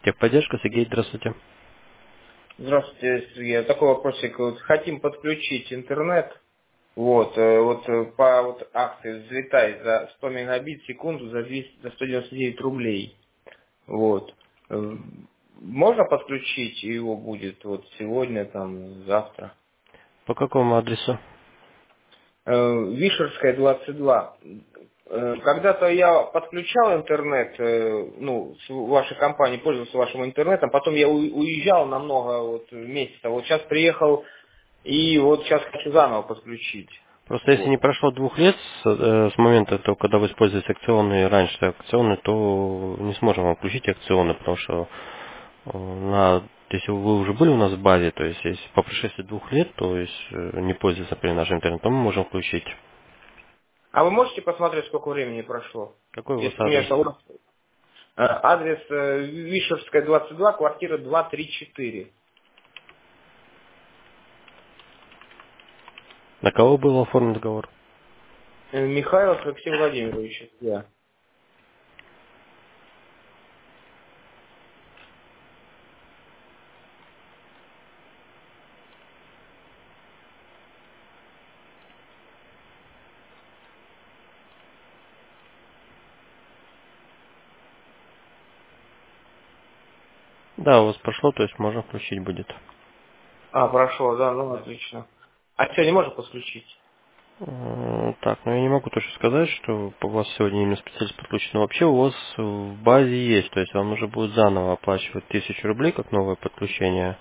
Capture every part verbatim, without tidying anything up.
Техподдержка, Сергей, здравствуйте. Здравствуйте, Сергей. Такой вопросик. Вот хотим подключить интернет. Вот, э, вот э, по вот акции взлетай за сто мегабит в секунду за, двести, за сто девяносто девять рублей. Вот. Э, Можно подключить, и его будет вот сегодня, там, завтра. По какому адресу? Э, Вишерская, двадцать два. Э, Когда-то я подключал интернет, э, ну, с вашей компании, пользовался вашим интернетом, потом я у- уезжал на много вот, месяцев. Вот сейчас приехал, и вот сейчас хочу заново подключить. Просто если Вот. не прошло двух лет с, э, с момента, то, когда вы используете акционные, раньше акционные, то не сможем вам включить акционные, потому что э, на, если вы уже были у нас в базе, то есть если по прошествии двух лет, то есть э, не пользуясь, например, нашим интернетом, мы можем включить. А вы можете посмотреть, сколько времени прошло? Какой у вас Если, адрес? конечно, у вас, э, адрес э, Вишерская, двадцать два, квартира два три четыре. На кого был оформлен договор? Э, Михайлов Алексей Владимирович. Я. Да, у вас прошло, то есть можно включить будет. А, прошло, да, ну Да. отлично. А сегодня можно подключить? Э, Так, ну я не могу точно сказать, что у вас сегодня именно специалист подключен. Но вообще у вас в базе есть, то есть вам нужно будет заново оплачивать тысячу рублей как новое подключение.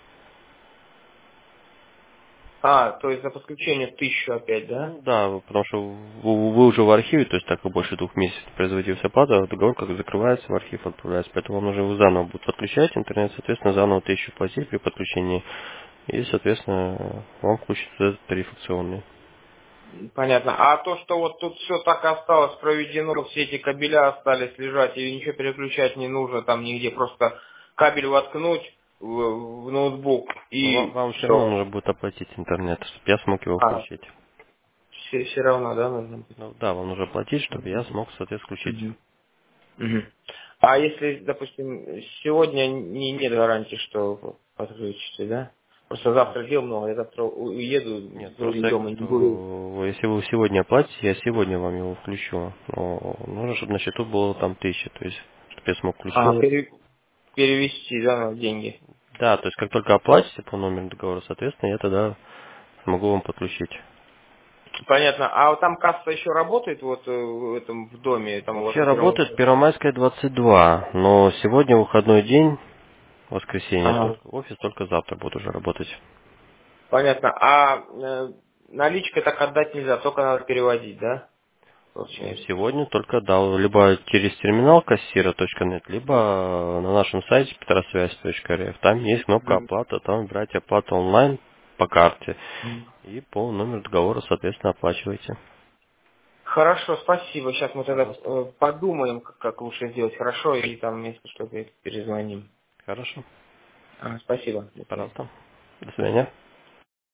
А, то есть за подключение тысячу опять, да? Ну да, потому что вы, вы уже в архиве, то есть так и больше двух месяцев производилась оплата, а договор как закрывается, в архив отправляется, поэтому вам нужно его заново будет подключать интернет, соответственно, заново тысячу платить при подключении, и, соответственно, вам включат этот тариф акционный. Понятно. А то, что вот тут все так осталось проведено, все эти кабеля остались лежать, и ничего переключать не нужно там нигде, просто кабель воткнуть в, в ноутбук Но вам, и вам все равно все. нужно будет оплатить интернет, чтобы я смог его А, включить. все, все равно, да, нужно будет? Ну да, вам нужно платить, чтобы я Мгм. смог, соответственно, включить. Мгм. Мгм. А если, допустим, сегодня не, нет гарантии, что подключите, да? Просто завтра дел много, я завтра у- уеду, Нет, вроде просто дома не буду. что если вы сегодня оплатите, я сегодня вам его включу. Но нужно, чтобы на счету было там тысяча, то есть, чтобы я смог включить. А, пере- перевести, да, деньги. Да, то есть, как только оплатите по номеру договора, соответственно, я тогда смогу вам подключить. Понятно. А вот там касса еще работает вот э, в этом в доме, там у вас Вообще на первом работает этаже? Первомайская двадцать два, но сегодня выходной день, воскресенье, Ага. только офис только завтра будет уже работать. Понятно. А э, наличкой так отдать нельзя, только надо переводить, да? Ну, Получается. сегодня только дал либо через терминал кассира точка нет, либо на нашем сайте петросвязь точка эр эф. Там есть кнопка Мгм. оплата, там выбираете оплату онлайн по карте Мгм. и по номеру договора, соответственно, оплачиваете. Хорошо, спасибо. Сейчас мы тогда Пожалуйста. э, подумаем, как, как лучше сделать хорошо, и там, если что, перезвоним. Хорошо. А, спасибо. До свидания. Пожалуйста. До свидания.